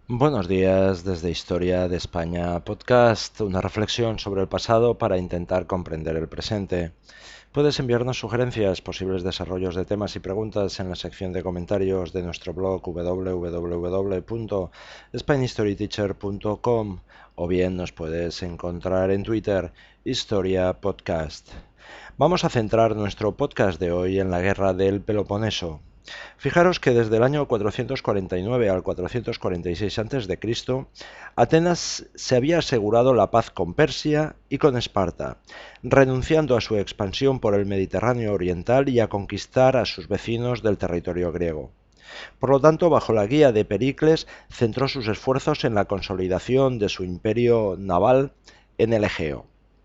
Buenos días desde Historia de España Podcast, una reflexión sobre el pasado para intentar comprender el presente. Puedes enviarnos sugerencias, posibles desarrollos de temas y preguntas en la sección de comentarios de nuestro blog www.spanishstoryteacher.com o bien nos puedes encontrar en Twitter, Historia Podcast. Vamos a centrar nuestro podcast de hoy en la guerra del Peloponeso. Fijaros que desde el año 449 al 446 a.C., Atenas se había asegurado la paz con Persia y con Esparta, renunciando a su expansión por el Mediterráneo oriental y a conquistar a sus vecinos del territorio griego. Por lo tanto, bajo la guía de Pericles, centró sus esfuerzos en la consolidación de su imperio naval en el Egeo.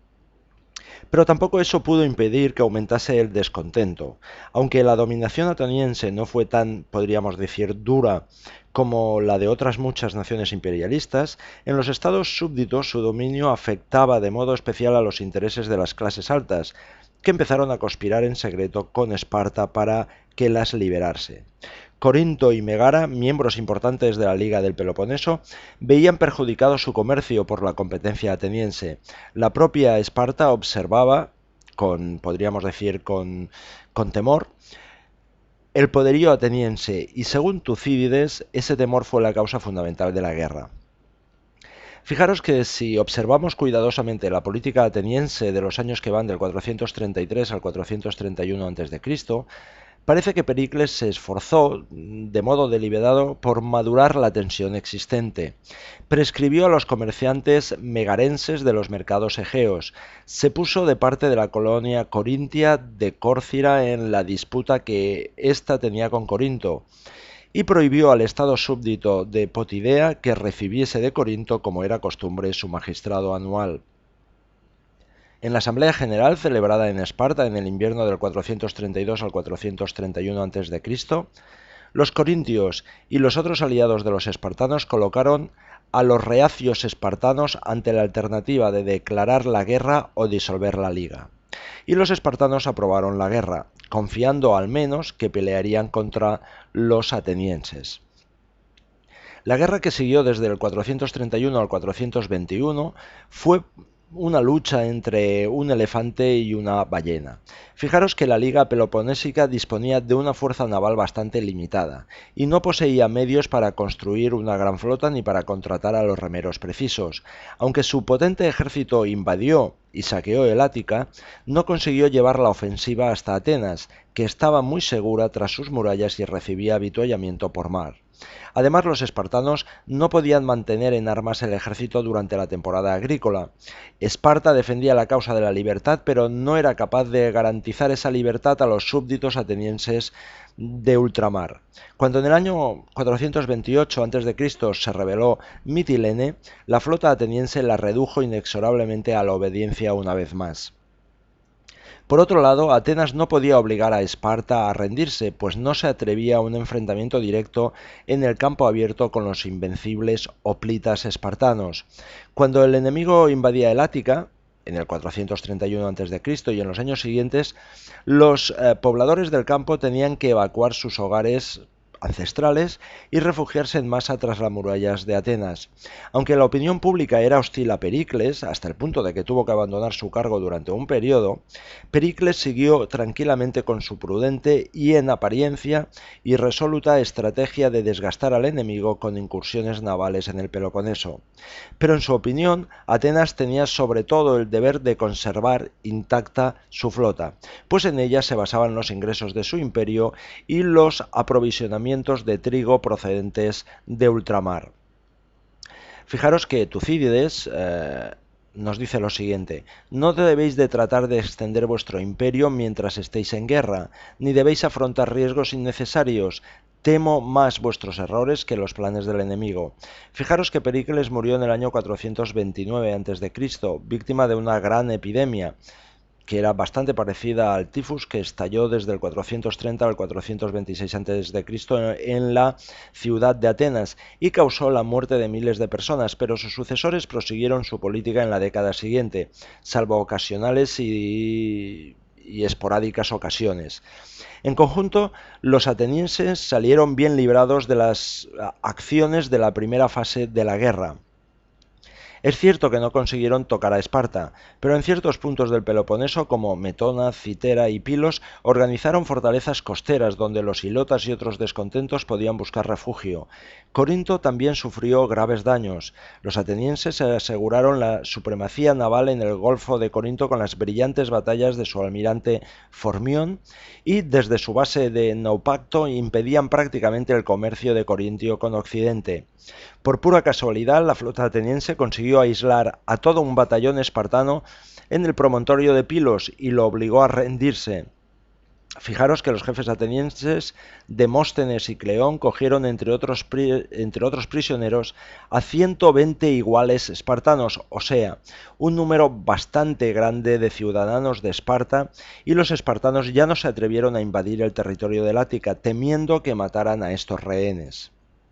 Pero tampoco eso pudo impedir que aumentase el descontento. Aunque la dominación ateniense no fue tan, podríamos decir, dura como la de otras muchas naciones imperialistas, en los estados súbditos su dominio afectaba de modo especial a los intereses de las clases altas, que empezaron a conspirar en secreto con Esparta para que las liberase. Corinto y Megara, miembros importantes de la Liga del Peloponeso, veían perjudicado su comercio por la competencia ateniense. La propia Esparta observaba, podríamos decir, con temor, el poderío ateniense y, según Tucídides, ese temor fue la causa fundamental de la guerra. Fijaros que si observamos cuidadosamente la política ateniense de los años que van del 433 al 431 a.C., parece que Pericles se esforzó, de modo deliberado, por madurar la tensión existente. Prescribió a los comerciantes megarenses de los mercados egeos, se puso de parte de la colonia corintia de Córcira en la disputa que ésta tenía con Corinto, y prohibió al estado súbdito de Potidea que recibiese de Corinto, como era costumbre, su magistrado anual. En la Asamblea General, celebrada en Esparta en el invierno del 432 al 431 a.C., los corintios y los otros aliados de los espartanos colocaron a los reacios espartanos ante la alternativa de declarar la guerra o disolver la liga. Y los espartanos aprobaron la guerra, confiando al menos que pelearían contra los atenienses. La guerra que siguió desde el 431 al 421 fue una lucha entre un elefante y una ballena. Fijaros que la Liga Peloponésica disponía de una fuerza naval bastante limitada y no poseía medios para construir una gran flota ni para contratar a los remeros precisos. Aunque su potente ejército invadió y saqueó el Ática, no consiguió llevar la ofensiva hasta Atenas, que estaba muy segura tras sus murallas y recibía avituallamiento por mar. Además, los espartanos no podían mantener en armas el ejército durante la temporada agrícola. Esparta defendía la causa de la libertad, pero no era capaz de garantizar esa libertad a los súbditos atenienses de ultramar. Cuando en el año 428 a.C. se rebeló Mitilene, la flota ateniense la redujo inexorablemente a la obediencia una vez más. Por otro lado, Atenas no podía obligar a Esparta a rendirse, pues no se atrevía a un enfrentamiento directo en el campo abierto con los invencibles hoplitas espartanos. Cuando el enemigo invadía el Ática, en el 431 a.C. y en los años siguientes, los pobladores del campo tenían que evacuar sus hogares ancestrales y refugiarse en masa tras las murallas de Atenas. Aunque la opinión pública era hostil a Pericles, hasta el punto de que tuvo que abandonar su cargo durante un periodo, Pericles siguió tranquilamente con su prudente y, en apariencia, irresoluta estrategia de desgastar al enemigo con incursiones navales en el Peloponeso. Pero en su opinión, Atenas tenía sobre todo el deber de conservar intacta su flota, pues en ella se basaban los ingresos de su imperio y los aprovisionamientos de trigo procedentes de ultramar. Fijaros que Tucídides nos dice lo siguiente: no debéis de tratar de extender vuestro imperio mientras estéis en guerra, ni debéis afrontar riesgos innecesarios. Temo más vuestros errores que los planes del enemigo. Fijaros que Pericles murió en el año 429 a.C., víctima de una gran epidemia, que era bastante parecida al tifus que estalló desde el 430 al 426 a.C. en la ciudad de Atenas y causó la muerte de miles de personas, pero sus sucesores prosiguieron su política en la década siguiente, salvo ocasionales y y esporádicas ocasiones. En conjunto, los atenienses salieron bien librados de las acciones de la primera fase de la guerra. Es cierto que no consiguieron tocar a Esparta, pero en ciertos puntos del Peloponeso como Metona, Citera y Pilos organizaron fortalezas costeras donde los ilotas y otros descontentos podían buscar refugio. Corinto también sufrió graves daños. Los atenienses se aseguraron la supremacía naval en el Golfo de Corinto con las brillantes batallas de su almirante Formión y desde su base de Naupacto impedían prácticamente el comercio de Corintio con Occidente. Por pura casualidad, la flota ateniense consiguió aislar a todo un batallón espartano en el promontorio de Pilos y lo obligó a rendirse. Fijaros que los jefes atenienses, Demóstenes y Cleón, cogieron entre otros prisioneros a 120 iguales espartanos, o sea, un número bastante grande de ciudadanos de Esparta, y los espartanos ya no se atrevieron a invadir el territorio del Ática, temiendo que mataran a estos rehenes.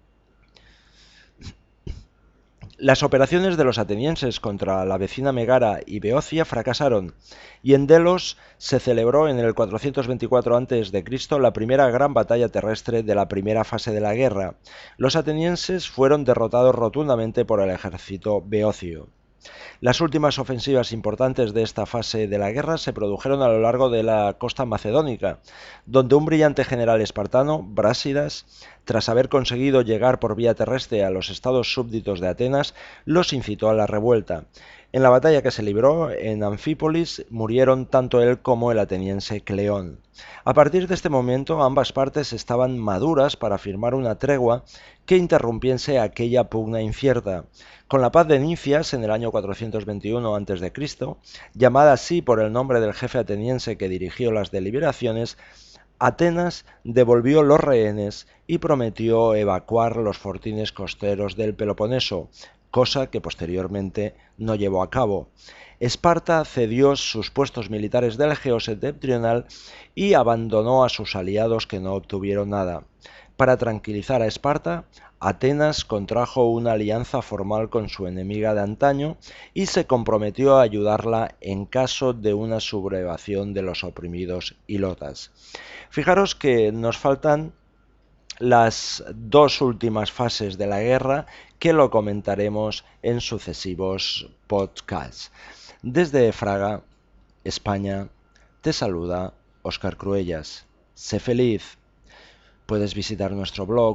Las operaciones de los atenienses contra la vecina Megara y Beocia fracasaron, y en Delos se celebró en el 424 a.C. la primera gran batalla terrestre de la primera fase de la guerra. Los atenienses fueron derrotados rotundamente por el ejército beocio. Las últimas ofensivas importantes de esta fase de la guerra se produjeron a lo largo de la costa macedónica, donde un brillante general espartano, Brásidas, tras haber conseguido llegar por vía terrestre a los estados súbditos de Atenas, los incitó a la revuelta. En la batalla que se libró en Anfípolis murieron tanto él como el ateniense Cleón. A partir de este momento ambas partes estaban maduras para firmar una tregua que interrumpiese aquella pugna incierta. Con la paz de Nicias en el año 421 a.C., llamada así por el nombre del jefe ateniense que dirigió las deliberaciones, Atenas devolvió los rehenes y prometió evacuar los fortines costeros del Peloponeso, cosa que posteriormente no llevó a cabo. Esparta cedió sus puestos militares del Egeo septentrional y abandonó a sus aliados que no obtuvieron nada. Para tranquilizar a Esparta, Atenas contrajo una alianza formal con su enemiga de antaño y se comprometió a ayudarla en caso de una sublevación de los oprimidos ilotas. Fijaros que nos faltan las dos últimas fases de la guerra que lo comentaremos en sucesivos podcasts. Desde Fraga, España, te saluda Óscar Cruellas. Sé feliz. Puedes visitar nuestro blog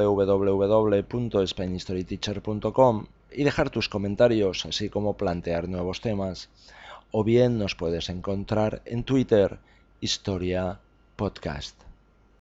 www.spainhistoryteacher.com y dejar tus comentarios, así como plantear nuevos temas. O bien nos puedes encontrar en Twitter, Historia Podcast.